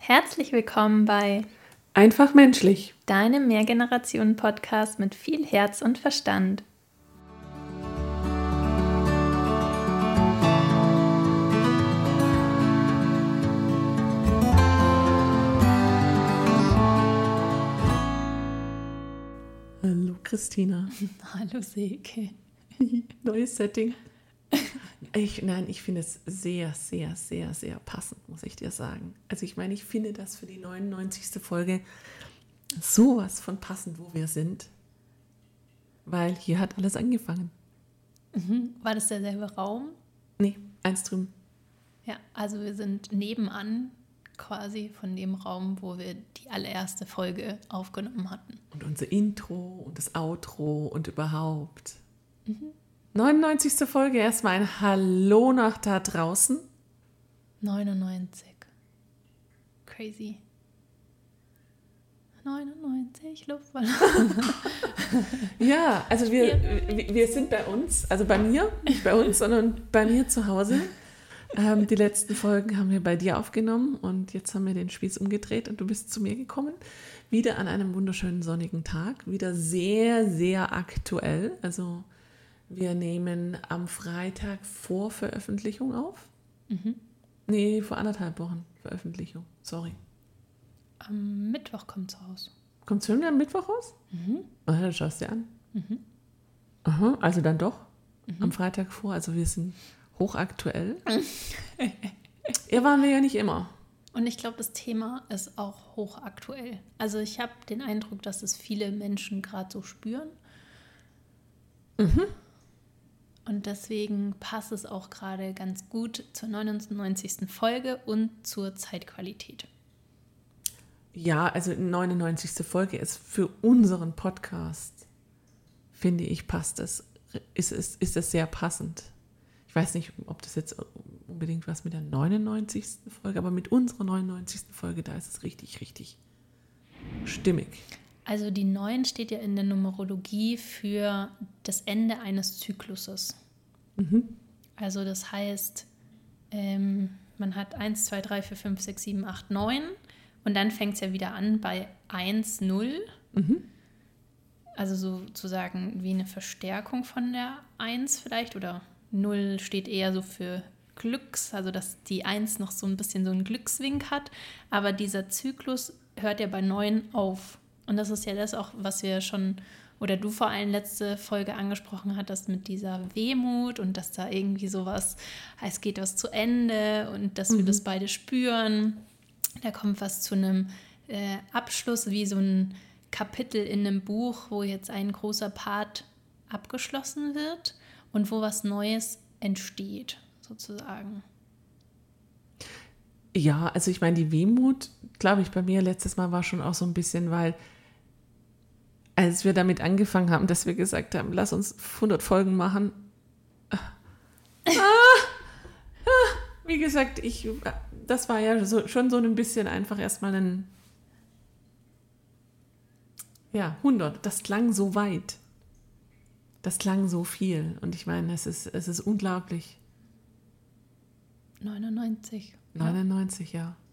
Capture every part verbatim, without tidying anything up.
Herzlich willkommen bei Einfach menschlich, deinem Mehrgenerationen-Podcast mit viel Herz und Verstand. Hallo Christina. Hallo Silke. Neues Setting. Ich, nein, ich finde es sehr, sehr, sehr, sehr passend, muss ich dir sagen. Also ich meine, ich finde das für die neunundneunzigste Folge sowas von passend, wo wir sind. Weil hier hat alles angefangen. Mhm. War das derselbe Raum? Nee, eins drüben. Ja, also wir sind nebenan quasi von dem Raum, wo wir die allererste Folge aufgenommen hatten. Und unser Intro und das Outro und überhaupt. Mhm. neunundneunzigste Folge, erstmal ein Hallo nach da draußen. neunundneunzig. Crazy. neunundneunzig Luftballon. Ja, also wir, wir, wir sind bei uns, also bei mir, nicht bei uns, sondern bei mir zu Hause. Ähm, die letzten Folgen haben wir bei dir aufgenommen und jetzt haben wir den Spieß umgedreht und du bist zu mir gekommen. Wieder an einem wunderschönen sonnigen Tag, wieder sehr, sehr aktuell. Also wir nehmen am Freitag vor Veröffentlichung auf. Mhm. Nee, vor anderthalb Wochen Veröffentlichung, sorry. Am Mittwoch kommt es raus. Kommt es schon am Mittwoch raus? Mhm. Aha, dann schaust du dir an. Mhm. Aha, also dann doch mhm. am Freitag vor. Also wir sind hochaktuell. Ja, waren wir ja nicht immer. Und ich glaube, das Thema ist auch hochaktuell. Also ich habe den Eindruck, dass es viele Menschen gerade so spüren. Mhm. Und deswegen passt es auch gerade ganz gut zur neunundneunzigsten Folge und zur Zeitqualität. Ja, also die neunundneunzigste Folge ist für unseren Podcast, finde ich, passt es, ist es, ist es sehr passend. Ich weiß nicht, ob das jetzt unbedingt was mit der neunundneunzigsten Folge, aber mit unserer neunundneunzigsten Folge, da ist es richtig, richtig stimmig. Also die neun steht ja in der Numerologie für das Ende eines Zykluses. Mhm. Also das heißt, ähm, man hat eins, zwei, drei, vier, fünf, sechs, sieben, acht, neun und dann fängt es ja wieder an bei eins, null. Mhm. Also sozusagen wie eine Verstärkung von der eins vielleicht oder null steht eher so für Glücks, also dass die eins noch so ein bisschen so einen Glückswink hat, aber dieser Zyklus hört ja bei neun auf. Und das ist ja das auch, was wir schon, oder du vor allem letzte Folge angesprochen hattest mit dieser Wehmut und dass da irgendwie sowas, es geht was zu Ende und dass mhm. wir das beide spüren. Da kommt was zu einem äh, Abschluss, wie so ein Kapitel in einem Buch, wo jetzt ein großer Part abgeschlossen wird und wo was Neues entsteht, sozusagen. Ja, also ich meine, die Wehmut, glaube ich, bei mir letztes Mal war schon auch so ein bisschen, weil als wir damit angefangen haben, dass wir gesagt haben, lass uns hundert Folgen machen. Ah, ah, wie gesagt, ich, das war ja so, schon so ein bisschen einfach erstmal ein, ja, hundert, das klang so weit. Das klang so viel. Und ich meine, es ist, es ist unglaublich. neunundneunzig. neunundneunzig, ja. ja.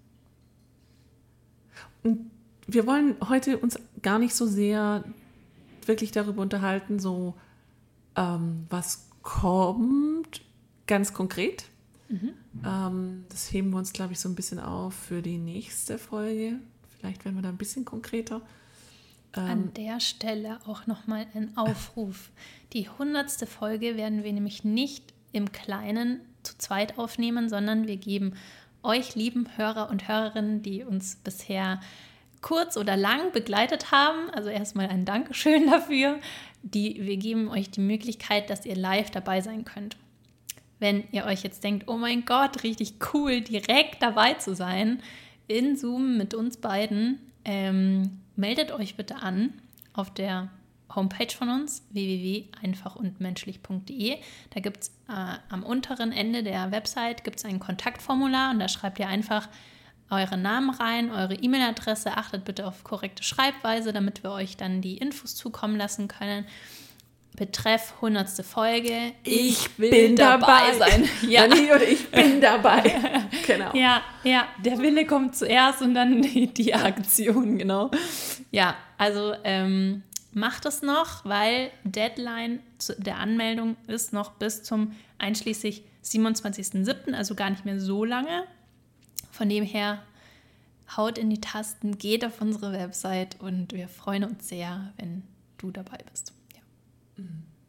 Und wir wollen heute uns gar nicht so sehr wirklich darüber unterhalten, so ähm, was kommt, ganz konkret. Mhm. Ähm, das heben wir uns, glaube ich, so ein bisschen auf für die nächste Folge. Vielleicht werden wir da ein bisschen konkreter. Ähm, An der Stelle auch nochmal ein Aufruf. Die hundertste Folge werden wir nämlich nicht im Kleinen zu zweit aufnehmen, sondern wir geben euch, lieben Hörer und Hörerinnen, die uns bisher kurz oder lang begleitet haben, also erstmal ein Dankeschön dafür, die, wir geben euch die Möglichkeit, dass ihr live dabei sein könnt. Wenn ihr euch jetzt denkt, oh mein Gott, richtig cool, direkt dabei zu sein, in Zoom mit uns beiden, ähm, meldet euch bitte an auf der Homepage von uns, w w w punkt einfach und menschlich punkt d e. Da gibt es äh, am unteren Ende der Website gibt's ein Kontaktformular und da schreibt ihr einfach euren Namen rein, eure E-Mail-Adresse. Achtet bitte auf korrekte Schreibweise, damit wir euch dann die Infos zukommen lassen können. Betreff hundertste Folge. Ich will bin dabei, dabei sein. Ja. Oder ich bin dabei. Genau. Ja, ja, der Wille kommt zuerst und dann die, die Aktion, genau. Ja, also ähm, macht es noch, weil Deadline der Anmeldung ist noch bis zum einschließlich siebenundzwanzigsten siebten, also gar nicht mehr so lange. Von dem her, haut in die Tasten, geht auf unsere Website und wir freuen uns sehr, wenn du dabei bist. Ja.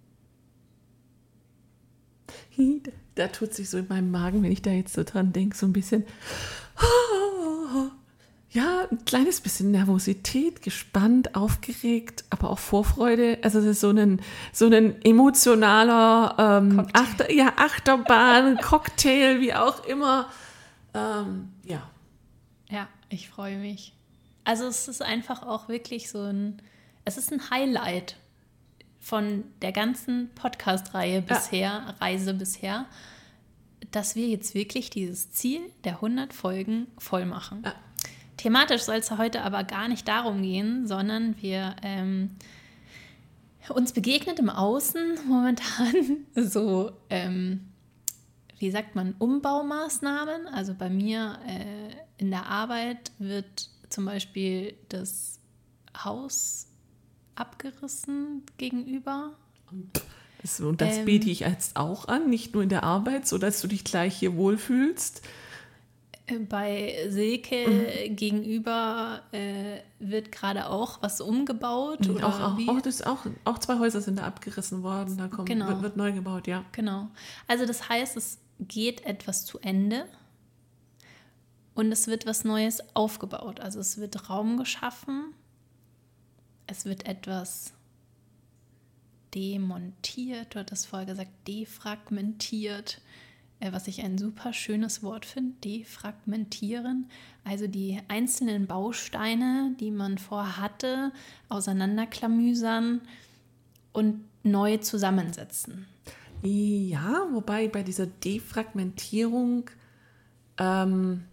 Da, da tut sich so in meinem Magen, wenn ich da jetzt so dran denke, so ein bisschen, ja, ein kleines bisschen Nervosität, gespannt, aufgeregt, aber auch Vorfreude. Also das ist so ein, so ein emotionaler ähm, Achter, ja, Achterbahn, Cocktail, wie auch immer. Ähm, ja. Ja, ich freue mich. Also es ist einfach auch wirklich so ein, es ist ein Highlight von der ganzen Podcast-Reihe bisher, ja. Reise bisher, dass wir jetzt wirklich dieses Ziel der hundert Folgen voll machen. Ja. Thematisch soll es heute aber gar nicht darum gehen, sondern wir ähm, uns begegnet im Außen momentan so, ähm, wie sagt man, Umbaumaßnahmen. Also bei mir äh, in der Arbeit wird zum Beispiel das Haus abgerissen gegenüber. Das, und das ähm, biete ich jetzt auch an, nicht nur in der Arbeit, sodass du dich gleich hier wohlfühlst. Bei Silke mhm. gegenüber äh, wird gerade auch was umgebaut. Oder auch, auch, wie? Auch, das auch, auch zwei Häuser sind da abgerissen worden, da kommt, genau. wird, wird neu gebaut, ja. Genau. Also das heißt, es geht etwas zu Ende und es wird was Neues aufgebaut. Also es wird Raum geschaffen, es wird etwas demontiert, du hattest vorher gesagt, defragmentiert, was ich ein super schönes Wort finde, defragmentieren. Also die einzelnen Bausteine, die man vorher hatte, auseinanderklamüsern und neu zusammensetzen. Ja, wobei bei dieser Defragmentierung ähm,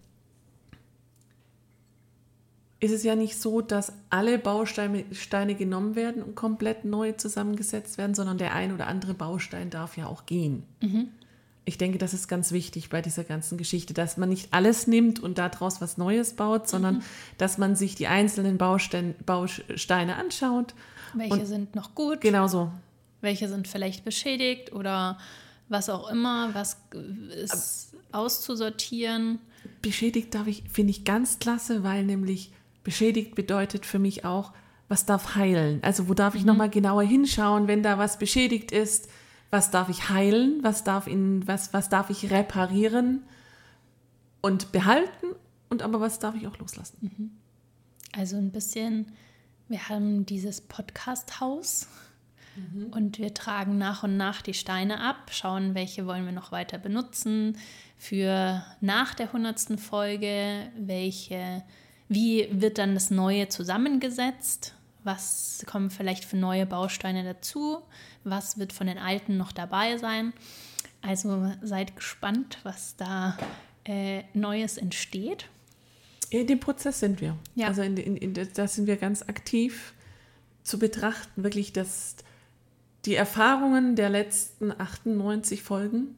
ist es ja nicht so, dass alle Bausteine Steine genommen werden und komplett neu zusammengesetzt werden, sondern der ein oder andere Baustein darf ja auch gehen. Mhm. Ich denke, das ist ganz wichtig bei dieser ganzen Geschichte, dass man nicht alles nimmt und daraus was Neues baut, sondern mhm. dass man sich die einzelnen Bausteine, Bausteine anschaut. Welche sind noch gut? Genau so. Welche sind vielleicht beschädigt oder was auch immer, was ist auszusortieren. Beschädigt darf ich, finde ich ganz klasse, weil nämlich beschädigt bedeutet für mich auch, was darf heilen? Also wo darf ich mhm. nochmal genauer hinschauen, wenn da was beschädigt ist? Was darf ich heilen? Was darf, in, was, was darf ich reparieren und behalten? Und aber was darf ich auch loslassen? Mhm. Also ein bisschen, wir haben dieses Podcast-Haus mhm. und wir tragen nach und nach die Steine ab, schauen, welche wollen wir noch weiter benutzen für nach der hundertsten Folge, welche, wie wird dann das Neue zusammengesetzt? Was kommen vielleicht für neue Bausteine dazu? Was wird von den alten noch dabei sein? Also seid gespannt, was da äh, Neues entsteht. In dem Prozess sind wir. Ja. Also in, in, in, da sind wir ganz aktiv zu betrachten, wirklich das, die Erfahrungen der letzten achtundneunzig Folgen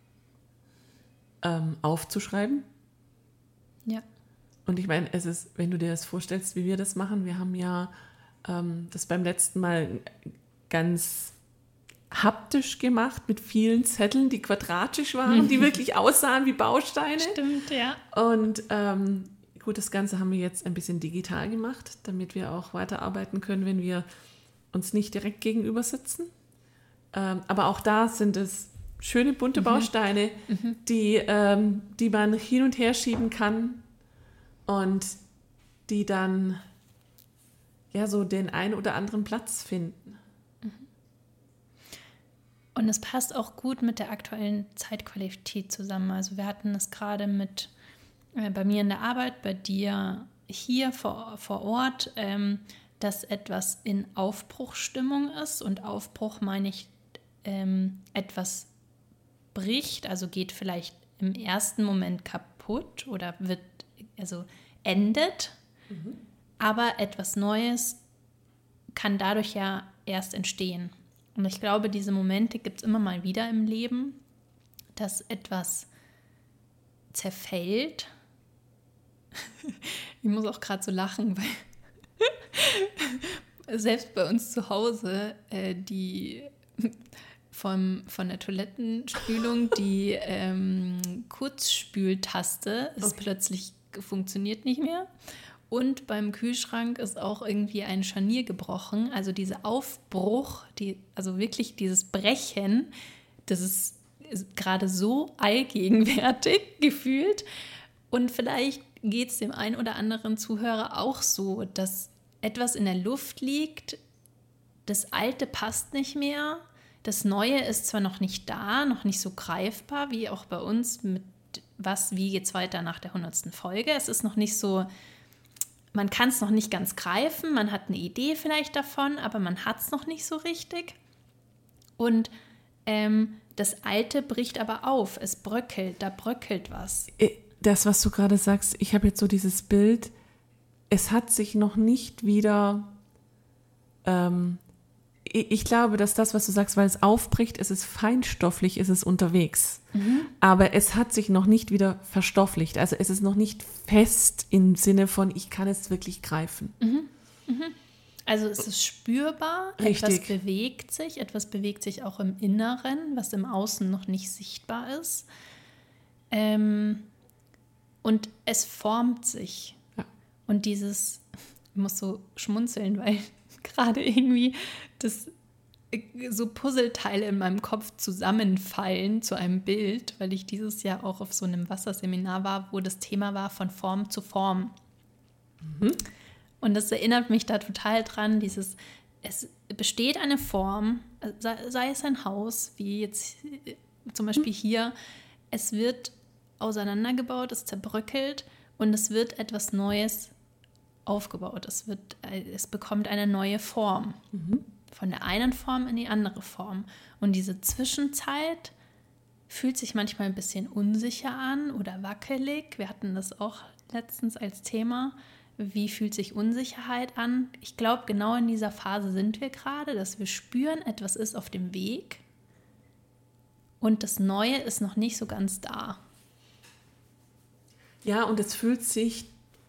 ähm, aufzuschreiben. Ja. Und ich meine, es ist, wenn du dir das vorstellst, wie wir das machen, wir haben ja ähm, das beim letzten Mal ganz haptisch gemacht mit vielen Zetteln, die quadratisch waren, die wirklich aussahen wie Bausteine. Stimmt, ja. Und ähm, gut, das Ganze haben wir jetzt ein bisschen digital gemacht, damit wir auch weiterarbeiten können, wenn wir uns nicht direkt gegenüber sitzen. Ähm, aber auch da sind es schöne, bunte mhm. Bausteine, mhm. Die, ähm, die man hin und her schieben kann und die dann ja so den einen oder anderen Platz finden. Und es passt auch gut mit der aktuellen Zeitqualität zusammen. Also wir hatten es gerade mit äh, bei mir in der Arbeit, bei dir hier vor, vor Ort, ähm, dass etwas in Aufbruchsstimmung ist. Und Aufbruch meine ich, ähm, etwas bricht, also geht vielleicht im ersten Moment kaputt oder wird, also endet. Mhm. Aber etwas Neues kann dadurch ja erst entstehen. Und ich glaube, diese Momente gibt es immer mal wieder im Leben, dass etwas zerfällt. Ich muss auch gerade so lachen, weil selbst bei uns zu Hause äh, die vom, von der Toilettenspülung die ähm, Kurzspültaste ist okay. plötzlich funktioniert nicht mehr. Und beim Kühlschrank ist auch irgendwie ein Scharnier gebrochen. Also dieser Aufbruch, die, also wirklich dieses Brechen, das ist, ist gerade so allgegenwärtig gefühlt. Und vielleicht geht es dem einen oder anderen Zuhörer auch so, dass etwas in der Luft liegt, das Alte passt nicht mehr, das Neue ist zwar noch nicht da, noch nicht so greifbar, wie auch bei uns mit was, wie geht's weiter nach der hundertsten Folge. Es ist noch nicht so, man kann es noch nicht ganz greifen, man hat eine Idee vielleicht davon, aber man hat es noch nicht so richtig. Und ähm, das Alte bricht aber auf, es bröckelt, da bröckelt was. Das, was du gerade sagst, ich habe jetzt so dieses Bild, es hat sich noch nicht wieder, ähm, ich glaube, dass das, was du sagst, weil es aufbricht, es ist feinstofflich, es ist unterwegs. Mhm. Aber es hat sich noch nicht wieder verstofflicht. Also es ist noch nicht fest im Sinne von, ich kann es wirklich greifen. Mhm. Mhm. Also es ist spürbar, Richtig. Etwas bewegt sich, etwas bewegt sich auch im Inneren, was im Außen noch nicht sichtbar ist. Ähm, und es formt sich. Ja. Und dieses, ich muss so schmunzeln, weil gerade irgendwie das so Puzzleteile in meinem Kopf zusammenfallen zu einem Bild, weil ich dieses Jahr auch auf so einem Wasserseminar war, wo das Thema war von Form zu Form. Mhm. Und das erinnert mich da total dran, dieses, es besteht eine Form, sei, sei es ein Haus, wie jetzt zum Beispiel hier, es wird auseinandergebaut, es zerbröckelt und es wird etwas Neues aufgebaut. Es wird, es bekommt eine neue Form. Mhm. Von der einen Form in die andere Form. Und diese Zwischenzeit fühlt sich manchmal ein bisschen unsicher an oder wackelig. Wir hatten das auch letztens als Thema. Wie fühlt sich Unsicherheit an? Ich glaube, genau in dieser Phase sind wir gerade, dass wir spüren, etwas ist auf dem Weg und das Neue ist noch nicht so ganz da. Ja, und es fühlt sich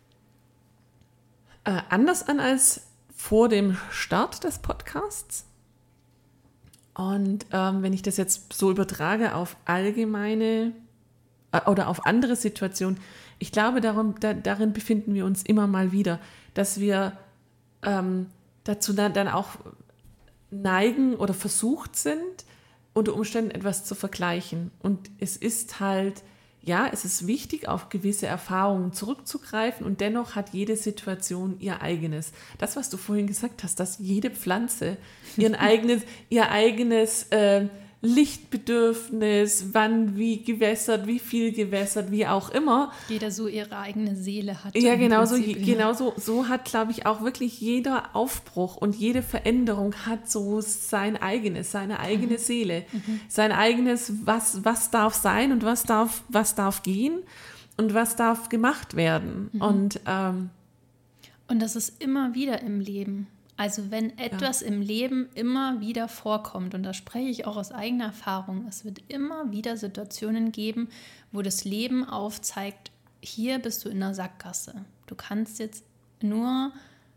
äh, anders an als vor dem Start des Podcasts. Und ähm, wenn ich das jetzt so übertrage auf allgemeine äh, oder auf andere Situationen, ich glaube, darum, da, darin befinden wir uns immer mal wieder, dass wir ähm, dazu dann, dann auch neigen oder versucht sind, unter Umständen etwas zu vergleichen. Und es ist halt, ja, es ist wichtig, auf gewisse Erfahrungen zurückzugreifen und dennoch hat jede Situation ihr eigenes. Das, was du vorhin gesagt hast, dass jede Pflanze ihren eigenes, ihr eigenes äh, Lichtbedürfnis, wann wie gewässert, wie viel gewässert, wie auch immer. Jeder so ihre eigene Seele hat. Ja, genau so, genau so, so hat, glaube ich, auch wirklich jeder Aufbruch und jede Veränderung hat so sein eigenes, seine eigene mhm. Seele, mhm. sein eigenes, was, was darf sein und was darf, was darf gehen und was darf gemacht werden. Mhm. Und, ähm, und das ist immer wieder im Leben. Also wenn etwas ja. im Leben immer wieder vorkommt, und da spreche ich auch aus eigener Erfahrung, es wird immer wieder Situationen geben, wo das Leben aufzeigt, hier bist du in einer Sackgasse. Du kannst jetzt nur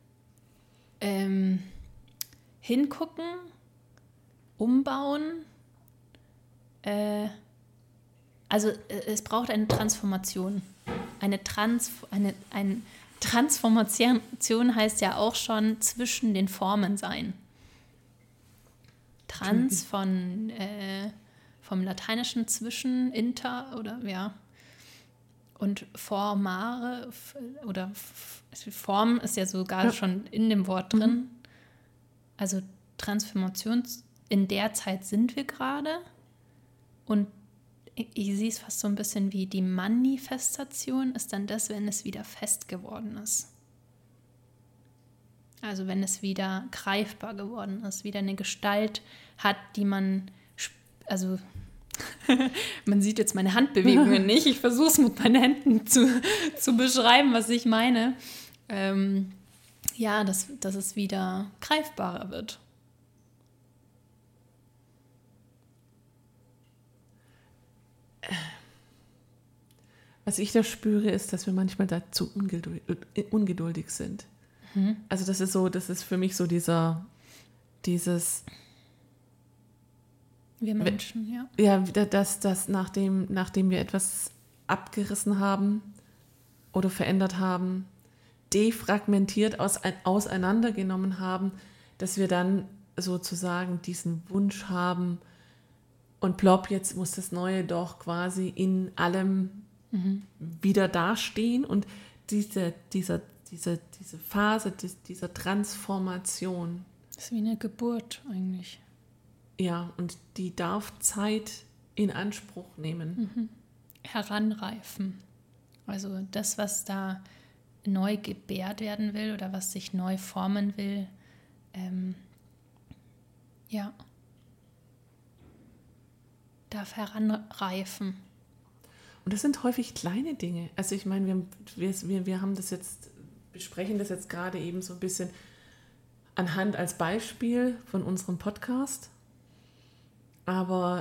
ähm, hingucken, umbauen. Äh, also es braucht eine Transformation. Eine, Trans, eine, ein Transformation heißt ja auch schon zwischen den Formen sein. Trans von, äh, vom lateinischen zwischen, inter oder ja. Und formare oder Form ist ja sogar ja. schon in dem Wort drin. Mhm. Also Transformation, in der Zeit sind wir gerade. Und ich sehe es fast so ein bisschen wie die Manifestation ist dann das, wenn es wieder fest geworden ist. Also wenn es wieder greifbar geworden ist, wieder eine Gestalt hat, die man, also man sieht jetzt meine Handbewegungen nicht, ich versuche es mit meinen Händen zu, zu beschreiben, was ich meine. Ähm, ja, dass, dass es wieder greifbarer wird. was ich da spüre, ist, dass wir manchmal dazu ungeduldig, ungeduldig sind. Mhm. Also das ist so, das ist für mich so dieser, dieses... Wir Menschen, ja. Ja, dass, dass nachdem, nachdem wir etwas abgerissen haben oder verändert haben, defragmentiert aus, auseinandergenommen haben, dass wir dann sozusagen diesen Wunsch haben und plopp, jetzt muss das Neue doch quasi in allem mhm. wieder dastehen und diese, dieser, diese, diese Phase des, dieser Transformation. Das ist wie eine Geburt eigentlich. Ja, und die darf Zeit in Anspruch nehmen. Mhm. Heranreifen. Also das, was da neu gebärt werden will oder was sich neu formen will, ähm, ja, darf heranreifen. Und das sind häufig kleine Dinge. Also ich meine, wir, wir, wir haben das jetzt, besprechen das jetzt gerade eben so ein bisschen anhand als Beispiel von unserem Podcast. Aber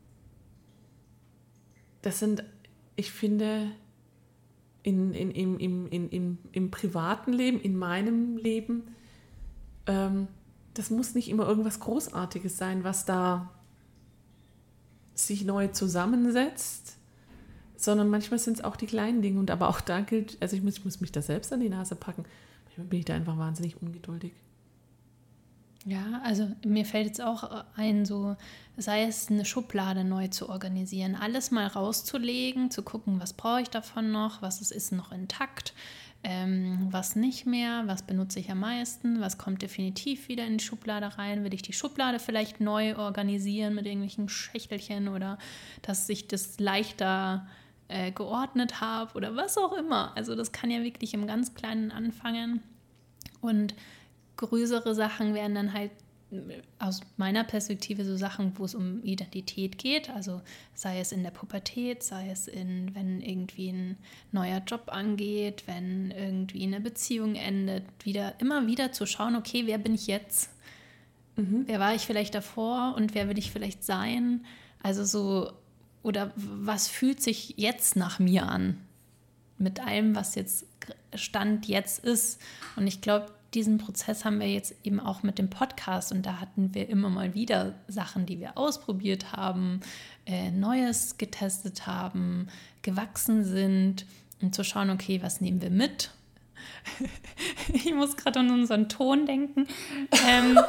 das sind, ich finde, in, in, im, im, in, im, im privaten Leben, in meinem Leben, ähm, das muss nicht immer irgendwas Großartiges sein, was da sich neu zusammensetzt, sondern manchmal sind es auch die kleinen Dinge. Und aber auch da gilt, also ich muss, ich muss mich da selbst an die Nase packen. Manchmal bin ich da einfach wahnsinnig ungeduldig. Ja, also mir fällt jetzt auch ein, so sei es eine Schublade neu zu organisieren, alles mal rauszulegen, zu gucken, was brauche ich davon noch, was ist, ist noch intakt, ähm, was nicht mehr, was benutze ich am meisten, was kommt definitiv wieder in die Schublade rein, will ich die Schublade vielleicht neu organisieren mit irgendwelchen Schächtelchen oder dass ich das leichter äh, geordnet habe oder was auch immer. Also das kann ja wirklich im ganz Kleinen anfangen und größere Sachen wären dann halt aus meiner Perspektive so Sachen, wo es um Identität geht, also sei es in der Pubertät, sei es in, wenn irgendwie ein neuer Job angeht, wenn irgendwie eine Beziehung endet, wieder immer wieder zu schauen, okay, wer bin ich jetzt? Mhm. Wer war ich vielleicht davor und wer will ich vielleicht sein? Also so, oder was fühlt sich jetzt nach mir an? Mit allem, was jetzt Stand jetzt ist. Und ich glaube, diesen Prozess haben wir jetzt eben auch mit dem Podcast und da hatten wir immer mal wieder Sachen, die wir ausprobiert haben, äh, Neues getestet haben, gewachsen sind, um zu schauen, okay, was nehmen wir mit? Ich muss gerade an unseren Ton denken. Ähm,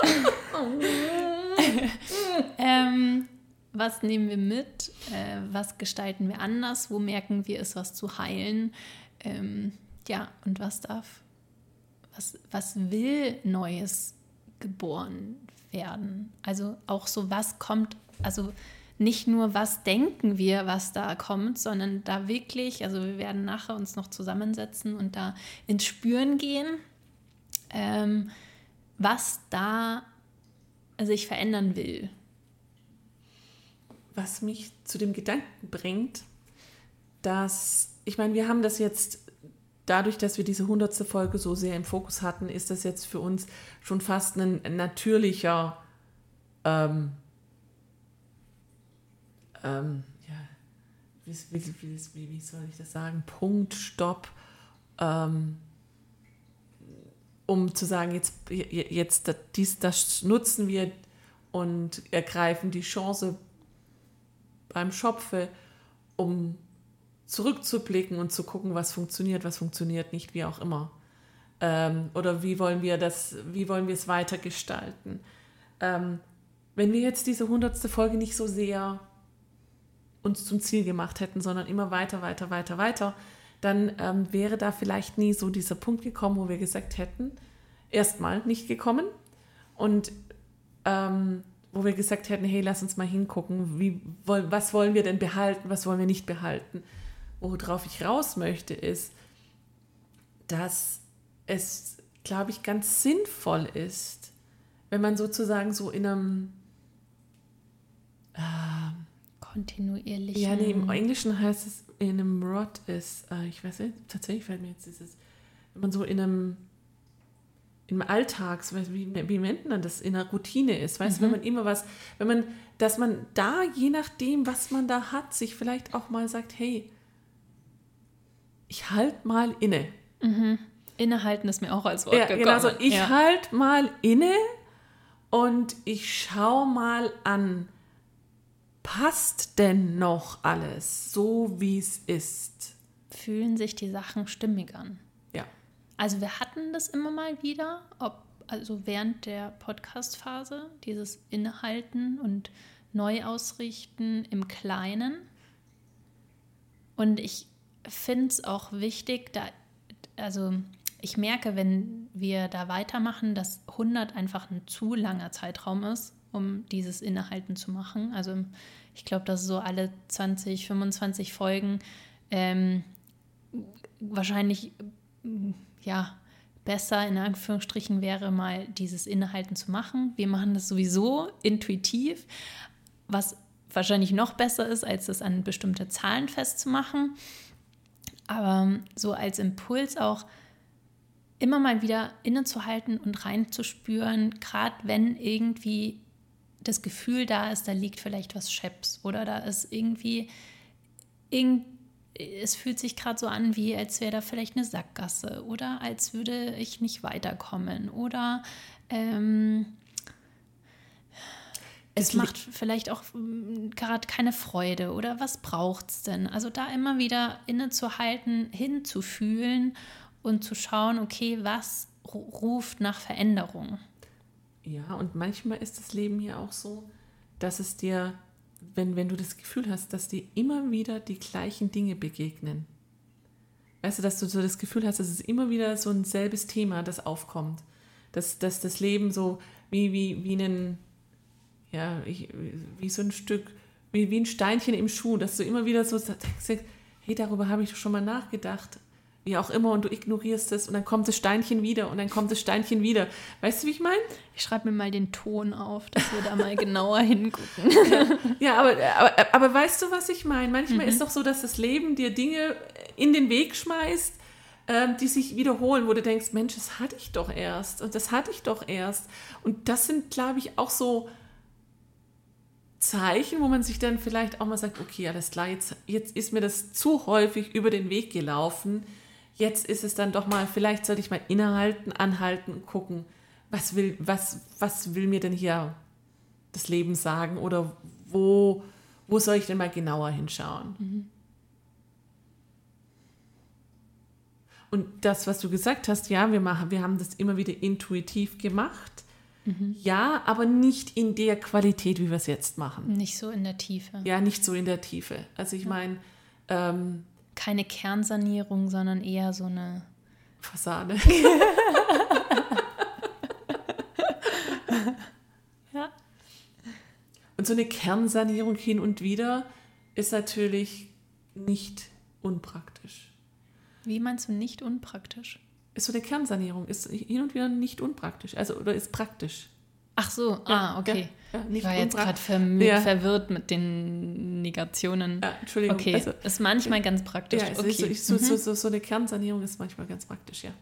ähm, was nehmen wir mit? Äh, was gestalten wir anders? Wo merken wir es, was zu heilen? Ähm, ja, und was darf Was, was will Neues geboren werden? Also auch so, was kommt, also nicht nur, was denken wir, was da kommt, sondern da wirklich, also wir werden nachher uns noch zusammensetzen und da ins Spüren gehen, ähm, was da sich verändern will. Was mich zu dem Gedanken bringt, dass, ich meine, wir haben das jetzt dadurch, dass wir diese hundertste Folge so sehr im Fokus hatten, ist das jetzt für uns schon fast ein natürlicher, ähm, ähm, ja, wie, wie, wie, wie soll ich das sagen, Punkt, Stopp, ähm, um zu sagen, jetzt, jetzt dies, das nutzen wir und ergreifen die Chance beim Schopfe, um zurückzublicken und zu gucken, was funktioniert, was funktioniert nicht, wie auch immer. Ähm, oder wie wollen wir das, wie wollen wir es weiter gestalten? Ähm, wenn wir jetzt diese hundertste Folge nicht so sehr uns zum Ziel gemacht hätten, sondern immer weiter, weiter, weiter, weiter, dann ähm, wäre da vielleicht nie so dieser Punkt gekommen, wo wir gesagt hätten, erstmal nicht gekommen und ähm, wo wir gesagt hätten, hey, lass uns mal hingucken, wie, was wollen wir denn behalten, was wollen wir nicht behalten. Worauf ich raus möchte, ist, dass es, glaube ich, ganz sinnvoll ist, wenn man sozusagen so in einem äh, kontinuierlichen... Ja, nee, im Englischen heißt es in einem Rot ist, äh, ich weiß nicht, tatsächlich fällt mir jetzt dieses, wenn man so in einem im Alltag, wie, wie nennt man das, in der Routine ist, weißt du, Mhm. wenn man immer was, wenn man, dass man da, je nachdem, was man da hat, sich vielleicht auch mal sagt, hey, ich halt mal inne. Mhm. Innehalten ist mir auch als Wort Ja, gekommen. genau so, ich ja. halt mal inne und ich schau mal an, passt denn noch alles so, wie es ist? Fühlen sich die Sachen stimmig an? Ja. Also wir hatten das immer mal wieder, ob, also während der Podcast-Phase, dieses Innehalten und Neuausrichten im Kleinen. Und ich finde es auch wichtig, da, also ich merke, wenn wir da weitermachen, dass hundert einfach ein zu langer Zeitraum ist, um dieses Innehalten zu machen. Also ich glaube, dass so alle zwanzig, fünfundzwanzig Folgen ähm, wahrscheinlich ja, besser in Anführungsstrichen wäre, mal dieses Innehalten zu machen. Wir machen das sowieso intuitiv, was wahrscheinlich noch besser ist, als das an bestimmte Zahlen festzumachen. Aber so als Impuls auch immer mal wieder innezuhalten und reinzuspüren, gerade wenn irgendwie das Gefühl da ist, da liegt vielleicht was Scheps oder da ist irgendwie, irgend, es fühlt sich gerade so an, wie als wäre da vielleicht eine Sackgasse oder als würde ich nicht weiterkommen oder ähm, es macht vielleicht auch gerade keine Freude oder was braucht es denn? Also da immer wieder innezuhalten, hinzufühlen und zu schauen, okay, was ruft nach Veränderung? Ja, und manchmal ist das Leben ja auch so, dass es dir, wenn, wenn du das Gefühl hast, dass dir immer wieder die gleichen Dinge begegnen. Weißt du, dass du so das Gefühl hast, dass es immer wieder so ein selbes Thema, das aufkommt. Dass, dass das Leben so wie, wie, wie ein, ja, ich, wie so ein Stück, wie, wie ein Steinchen im Schuh, dass du immer wieder so denkst, hey, darüber habe ich schon mal nachgedacht. Wie auch immer, und du ignorierst es und dann kommt das Steinchen wieder und dann kommt das Steinchen wieder. Weißt du, wie ich meine? Ich schreibe mir mal den Ton auf, dass wir da mal genauer hingucken. Ja, ja aber, aber, aber weißt du, was ich meine? Manchmal mhm. ist doch so, dass das Leben dir Dinge in den Weg schmeißt, äh, die sich wiederholen, wo du denkst, Mensch, das hatte ich doch erst und das hatte ich doch erst. Und das sind, glaube ich, auch so Zeichen, wo man sich dann vielleicht auch mal sagt, okay, alles klar, jetzt, jetzt ist mir das zu häufig über den Weg gelaufen. Jetzt ist es dann doch mal, vielleicht sollte ich mal innehalten, anhalten und gucken, was will, was, was will mir denn hier das Leben sagen oder wo, wo soll ich denn mal genauer hinschauen? Mhm. Und das, was du gesagt hast, ja, wir, machen, wir haben das immer wieder intuitiv gemacht, mhm. ja, aber nicht in der Qualität, wie wir es jetzt machen. Nicht so in der Tiefe. Ja, nicht so in der Tiefe. Also ich ja. meine... Ähm, keine Kernsanierung, sondern eher so eine Fassade. ja. Und so eine Kernsanierung hin und wieder ist natürlich nicht unpraktisch. Wie meinst du nicht unpraktisch? Ist so eine Kernsanierung, ist hin und wieder nicht unpraktisch, also oder ist praktisch. Ach so, ja, ah, okay. Ja, ja, ich war jetzt gerade ver- ja. verwirrt mit den Negationen. Ja, Entschuldigung. Okay, also, ist manchmal ganz praktisch. Ja, es okay. ist so, mhm. so, so, so eine Kernsanierung ist manchmal ganz praktisch, ja.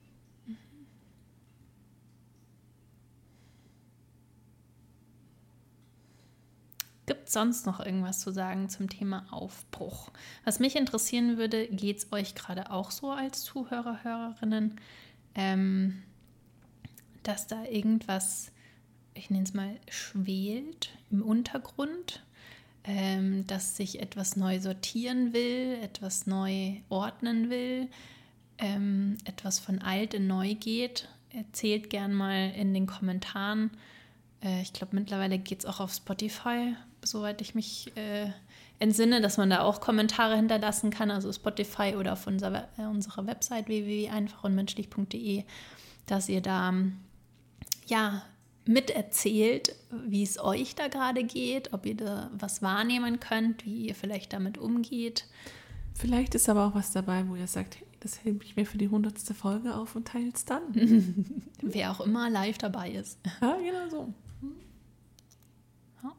Gibt es sonst noch irgendwas zu sagen zum Thema Aufbruch? Was mich interessieren würde, geht es euch gerade auch so als Zuhörer, Hörerinnen, ähm, dass da irgendwas, ich nenne es mal, schwelt im Untergrund, ähm, dass sich etwas neu sortieren will, etwas neu ordnen will, ähm, etwas von alt in neu geht. Erzählt gern mal in den Kommentaren. Äh, ich glaube, mittlerweile geht es auch auf Spotify, soweit ich mich äh, entsinne, dass man da auch Kommentare hinterlassen kann, also Spotify oder auf unserer, äh, unserer Website w w w punkt einfach und menschlich punkt d e, dass ihr da ja miterzählt, wie es euch da gerade geht, ob ihr da was wahrnehmen könnt, wie ihr vielleicht damit umgeht. Vielleicht ist aber auch was dabei, wo ihr sagt, hey, das hebe ich mir für die hundertste Folge auf und teile es dann. Wer auch immer live dabei ist. Ja, genau so. Ja.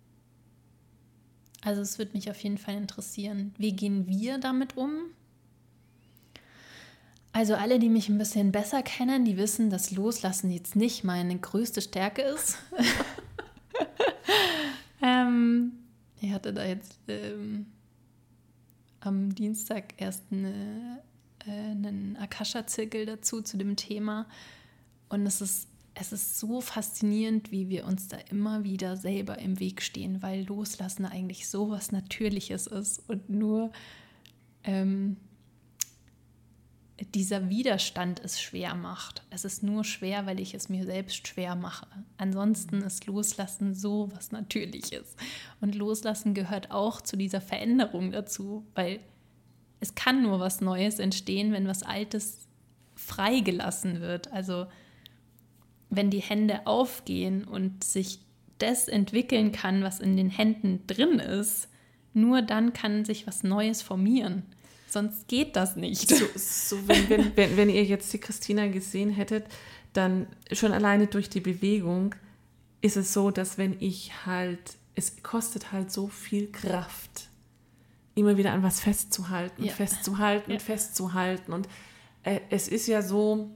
Also es würde mich auf jeden Fall interessieren, wie gehen wir damit um? Also alle, die mich ein bisschen besser kennen, die wissen, dass Loslassen jetzt nicht meine größte Stärke ist. ähm, ich hatte da jetzt ähm, am Dienstag erst eine, äh, einen Akasha-Zirkel dazu, zu dem Thema. Und es ist, es ist so faszinierend, wie wir uns da immer wieder selber im Weg stehen, weil Loslassen eigentlich so was Natürliches ist und nur ähm, dieser Widerstand es schwer macht. Es ist nur schwer, weil ich es mir selbst schwer mache. Ansonsten ist Loslassen so was Natürliches. Und Loslassen gehört auch zu dieser Veränderung dazu, weil es kann nur was Neues entstehen, wenn was Altes freigelassen wird. Also wenn die Hände aufgehen und sich das entwickeln kann, was in den Händen drin ist, nur dann kann sich was Neues formieren. Sonst geht das nicht. So, so wenn, wenn, wenn, wenn ihr jetzt die Christina gesehen hättet, dann schon alleine durch die Bewegung ist es so, dass wenn ich halt, es kostet halt so viel Kraft, immer wieder an was festzuhalten, ja. festzuhalten, ja. festzuhalten. Und äh, es ist ja so,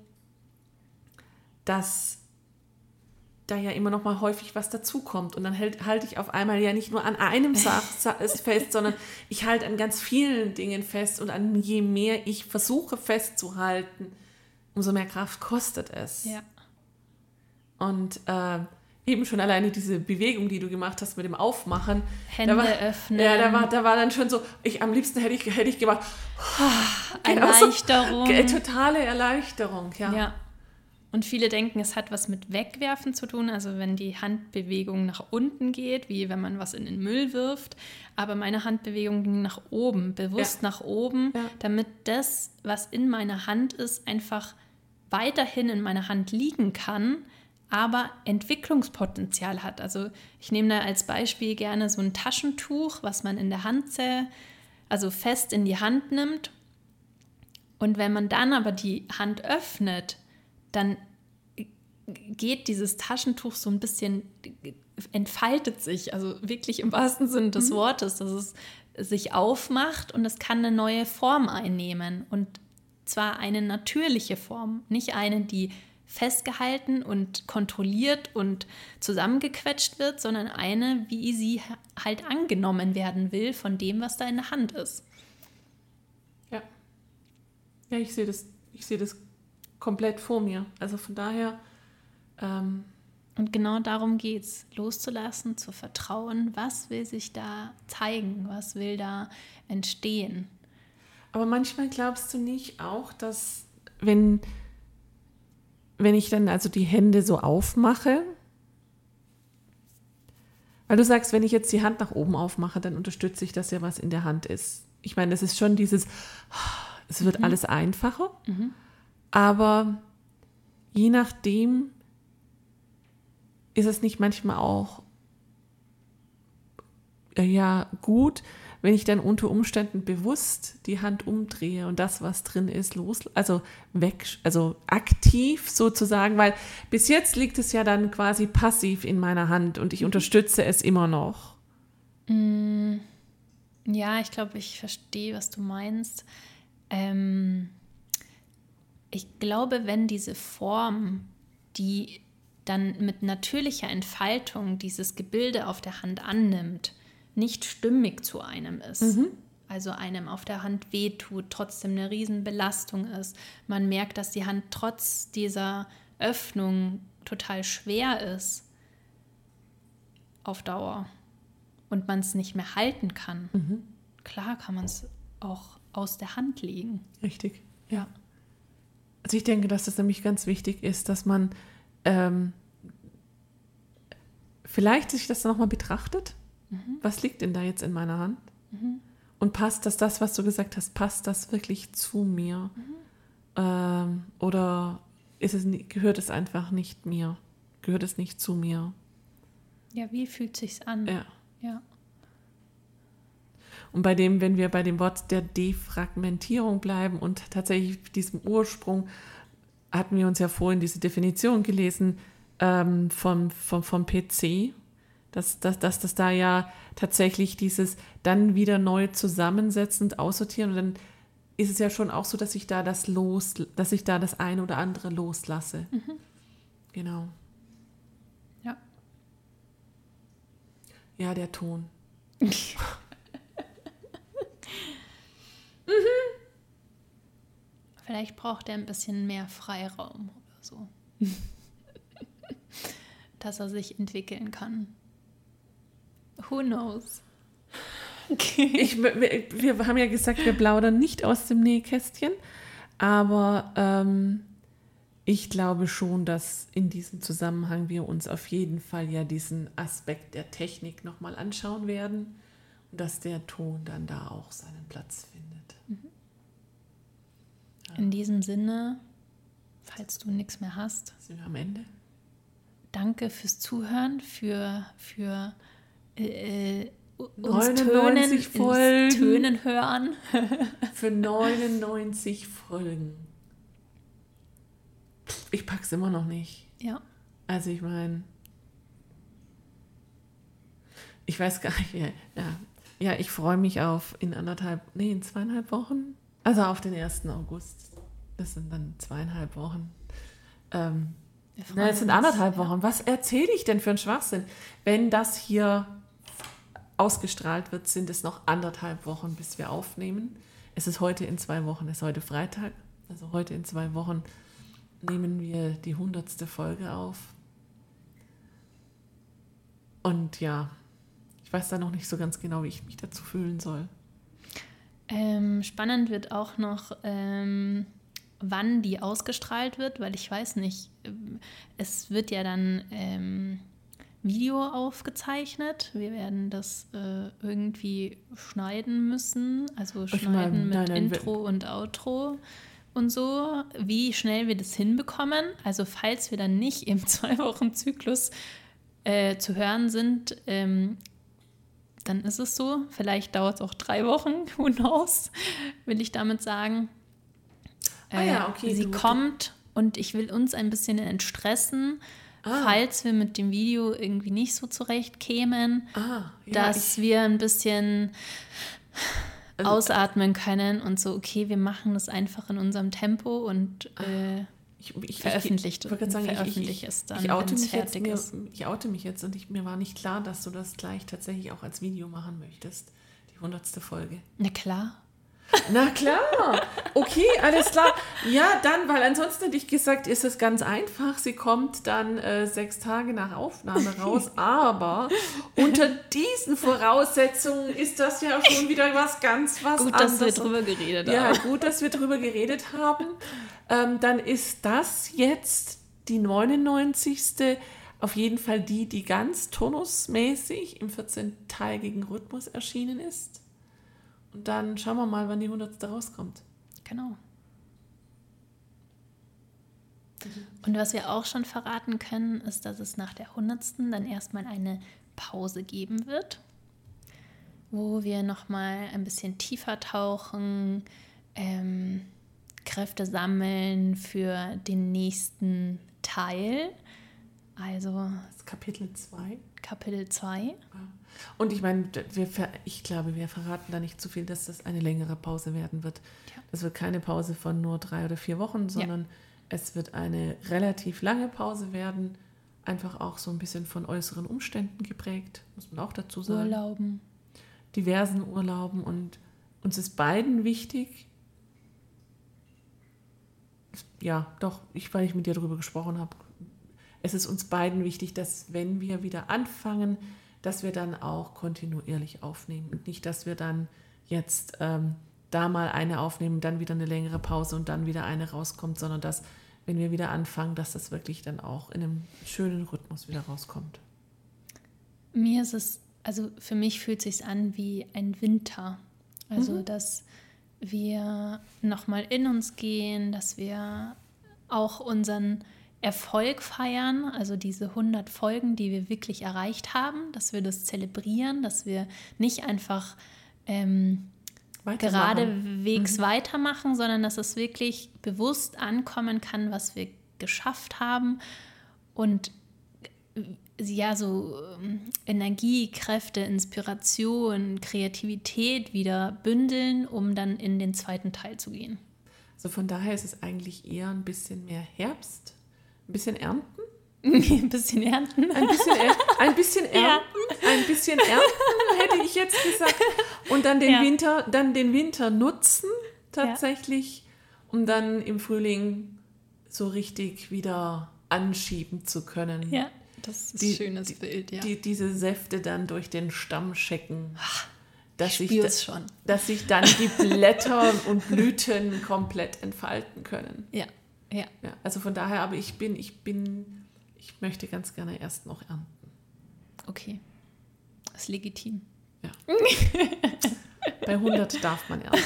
dass da ja immer noch mal häufig was dazukommt. Und dann halt, halte ich auf einmal ja nicht nur an einem Sach fest, sondern ich halte an ganz vielen Dingen fest. Und an je mehr ich versuche festzuhalten, umso mehr Kraft kostet es. Ja. Und äh, eben schon alleine diese Bewegung, die du gemacht hast mit dem Aufmachen. Hände da war, öffnen. Ja, da war, da war dann schon so, ich am liebsten hätte ich, hätte ich gemacht. Erleichterung. So, totale Erleichterung, ja. Ja. Und viele denken, es hat was mit Wegwerfen zu tun, also wenn die Handbewegung nach unten geht, wie wenn man was in den Müll wirft. Aber meine Handbewegung ging nach oben, bewusst ja. nach oben, ja. damit das, was in meiner Hand ist, einfach weiterhin in meiner Hand liegen kann, aber Entwicklungspotenzial hat. Also ich nehme da als Beispiel gerne so ein Taschentuch, was man in der Hand, also fest in die Hand nimmt. Und wenn man dann aber die Hand öffnet, dann geht dieses Taschentuch so ein bisschen, entfaltet sich, also wirklich im wahrsten Sinne des mhm. Wortes, dass es sich aufmacht und es kann eine neue Form einnehmen. Und zwar eine natürliche Form, nicht eine, die festgehalten und kontrolliert und zusammengequetscht wird, sondern eine, wie sie halt angenommen werden will von dem, was da in der Hand ist. Ja. Ja, ich sehe das, ich sehe das komplett vor mir. Also von daher. Ähm Und genau darum geht es, loszulassen, zu vertrauen, was will sich da zeigen, was will da entstehen. Aber manchmal glaubst du nicht auch, dass wenn, wenn ich dann also die Hände so aufmache, weil du sagst, wenn ich jetzt die Hand nach oben aufmache, dann unterstütze ich das ja, was in der Hand ist. Ich meine, das ist schon dieses, es wird mhm. alles einfacher. Mhm. Aber je nachdem ist es nicht manchmal auch ja, gut, wenn ich dann unter Umständen bewusst die Hand umdrehe und das, was drin ist, los, also weg, also aktiv sozusagen, weil bis jetzt liegt es ja dann quasi passiv in meiner Hand und ich unterstütze es immer noch. Ja, ich glaube, ich verstehe, was du meinst. Ähm Ich glaube, wenn diese Form, die dann mit natürlicher Entfaltung dieses Gebilde auf der Hand annimmt, nicht stimmig zu einem ist, mhm. also einem auf der Hand wehtut, trotzdem eine Riesenbelastung ist, man merkt, dass die Hand trotz dieser Öffnung total schwer ist auf Dauer und man es nicht mehr halten kann. Mhm. Klar kann man es auch aus der Hand legen. Richtig, ja. Also ich denke, dass das nämlich ganz wichtig ist, dass man ähm, vielleicht sich das nochmal betrachtet. Mhm. Was liegt denn da jetzt in meiner Hand? Mhm. Und passt das, das, was du gesagt hast, passt das wirklich zu mir? Mhm. Ähm, oder ist es, gehört es einfach nicht mir? Gehört es nicht zu mir? Ja, wie fühlt es sich an? Ja. ja. Und bei dem, wenn wir bei dem Wort der Defragmentierung bleiben und tatsächlich diesem Ursprung, hatten wir uns ja vorhin diese Definition gelesen ähm, vom, vom, vom P C, dass, dass, dass das da ja tatsächlich dieses dann wieder neu zusammensetzen und aussortieren und dann ist es ja schon auch so, dass ich da das los, dass ich da das eine oder andere loslasse. Mhm. Genau. Ja. Ja, der Ton. Vielleicht braucht er ein bisschen mehr Freiraum oder so. Dass er sich entwickeln kann. Who knows? Ich, wir, wir haben ja gesagt, wir plaudern nicht aus dem Nähkästchen, aber ähm, ich glaube schon, dass in diesem Zusammenhang wir uns auf jeden Fall ja diesen Aspekt der Technik nochmal anschauen werden und dass der Ton dann da auch seinen Platz findet. Mhm. Ja. In diesem Sinne, falls du nichts mehr hast, sind wir am Ende. Danke fürs Zuhören, für, für äh, uns neunundneunzig Tönen, Folgen. Ins Tönen hören. Für neunundneunzig Folgen. Ich pack's immer noch nicht. Ja. Also ich meine, ich weiß gar nicht, ja, ja, ich freue mich auf in anderthalb, nee, in zweieinhalb Wochen, also auf den ersten August. Das sind dann zweieinhalb Wochen. Ähm, na, es sind anderthalb Wochen. Ja. Was erzähle ich denn für einen Schwachsinn? Wenn das hier ausgestrahlt wird, sind es noch anderthalb Wochen, bis wir aufnehmen. Es ist heute in zwei Wochen, es ist heute Freitag, also heute in zwei Wochen nehmen wir die hundertste Folge auf. Und ja, ich weiß da noch nicht so ganz genau, wie ich mich dazu fühlen soll. Ähm, spannend wird auch noch, ähm, wann die ausgestrahlt wird, weil ich weiß nicht, es wird ja dann ähm, Video aufgezeichnet. Wir werden das äh, irgendwie schneiden müssen, also schneiden meine, mit nein, nein, Intro und Outro und so, wie schnell wir das hinbekommen. Also falls wir dann nicht im Zwei-Wochen-Zyklus äh, zu hören sind, ähm, dann ist es so. Vielleicht dauert es auch drei Wochen, who knows, will ich damit sagen. Äh, ah ja, okay, sie du, kommt du. Und ich will uns ein bisschen entstressen, ah. falls wir mit dem Video irgendwie nicht so zurechtkämen, ah, ja, dass ich, wir ein bisschen also, ausatmen können und so, okay, wir machen das einfach in unserem Tempo und äh, ich, ich, veröffentlicht, ich, ich, sagen, veröffentlicht ich, es dann, ich oute, mich mich jetzt, mir, ich oute mich jetzt und ich, mir war nicht klar, dass du das gleich tatsächlich auch als Video machen möchtest, die hundertste Folge. Na klar. Na klar, okay, alles klar. Ja, dann, weil ansonsten hätte ich gesagt, ist es ganz einfach. Sie kommt dann äh, sechs Tage nach Aufnahme raus, aber unter diesen Voraussetzungen ist das ja schon wieder was ganz was gut, anderes. Gut, dass wir drüber geredet haben. Ja, gut, dass wir drüber geredet haben. Ähm, dann ist das jetzt die neunundneunzigste Auf jeden Fall die, die ganz turnusmäßig im vierzehntägigen Rhythmus erschienen ist. Und dann schauen wir mal, wann die hundertste rauskommt. Genau. Und was wir auch schon verraten können, ist, dass es nach der hundertsten dann erstmal eine Pause geben wird, wo wir nochmal ein bisschen tiefer tauchen, ähm, Kräfte sammeln für den nächsten Teil. Also das Kapitel zwei. Kapitel zwei. Und ich meine, wir, ich glaube, wir verraten da nicht zu viel, dass das eine längere Pause werden wird. Ja. Das wird keine Pause von nur drei oder vier Wochen, sondern ja. es wird eine relativ lange Pause werden. Einfach auch so ein bisschen von äußeren Umständen geprägt, muss man auch dazu sagen. Urlauben. Diversen Urlauben. Und uns ist beiden wichtig, ja, doch, ich, weil ich mit dir darüber gesprochen habe, es ist uns beiden wichtig, dass wenn wir wieder anfangen, dass wir dann auch kontinuierlich aufnehmen und nicht, dass wir dann jetzt ähm, da mal eine aufnehmen, dann wieder eine längere Pause und dann wieder eine rauskommt, sondern dass, wenn wir wieder anfangen, dass das wirklich dann auch in einem schönen Rhythmus wieder rauskommt. Mir ist es, also für mich fühlt es sich an wie ein Winter. Also, mhm. dass wir nochmal in uns gehen, dass wir auch unseren Erfolg feiern, also diese hundert Folgen, die wir wirklich erreicht haben, dass wir das zelebrieren, dass wir nicht einfach ähm, geradewegs mhm. weitermachen, sondern dass es wirklich bewusst ankommen kann, was wir geschafft haben. Und ja, so ähm, Energie, Kräfte, Inspiration, Kreativität wieder bündeln, um dann in den zweiten Teil zu gehen. Also von daher ist es eigentlich eher ein bisschen mehr Herbst, ein bisschen ernten. Ein bisschen ernten. Ein bisschen, er, ein bisschen ernten, ja. ein bisschen ernten, hätte ich jetzt gesagt. Und dann den, ja. Winter, dann den Winter nutzen, tatsächlich, ja. um dann im Frühling so richtig wieder anschieben zu können. Ja, das ist die, ein schönes die, Bild, ja. Die, diese Säfte dann durch den Stamm schicken. Dass ich spüre es schon. Dass sich dann die Blätter und Blüten komplett entfalten können. Ja, ja. ja also von daher, aber ich bin, ich bin... Ich möchte ganz gerne erst noch ernten. Okay, das ist legitim. Ja. Bei hundert darf man ernten.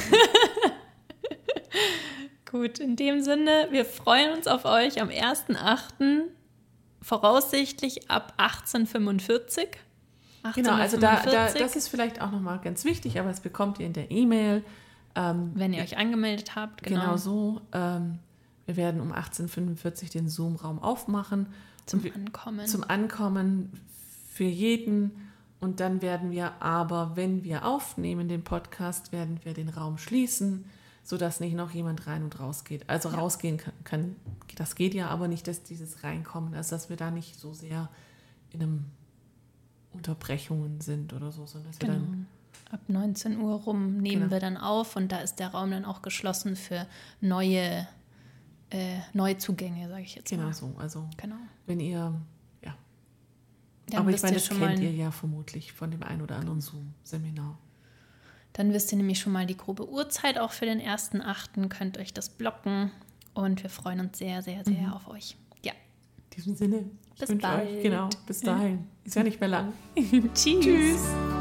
Gut, in dem Sinne, wir freuen uns auf euch am ersten achten voraussichtlich ab achtzehn fünfundvierzig. Genau, also da, da, das ist vielleicht auch nochmal ganz wichtig, aber das bekommt ihr in der E-Mail. Ähm, Wenn ihr euch angemeldet habt. Genau, genau so. Ähm, wir werden um achtzehn fünfundvierzig den Zoom-Raum aufmachen. Zum Ankommen. Zum Ankommen für jeden. Und dann werden wir aber, wenn wir aufnehmen, den Podcast, werden wir den Raum schließen, sodass nicht noch jemand rein und raus geht. Also ja. rausgehen kann, kann, das geht ja, aber nicht, dass dieses Reinkommen, also dass wir da nicht so sehr in einem Unterbrechungen sind oder so, sondern dass genau. wir dann ab neunzehn Uhr rum nehmen genau. wir dann auf und da ist der Raum dann auch geschlossen für neue Äh, Neuzugänge, sage ich jetzt genau mal. Genau so, also genau. wenn ihr, ja. Dann aber ich meine, das schon kennt mal, ihr ja vermutlich von dem einen oder anderen Zoom-Seminar. Dann wisst ihr nämlich schon mal die grobe Uhrzeit auch für den ersten achten, könnt euch das blocken und wir freuen uns sehr, sehr, sehr mhm. auf euch. Ja. In diesem Sinne, ich bis wünsche bald. euch, genau, bis dahin. Ist ja nicht mehr lang. Tschüss. Tschüss.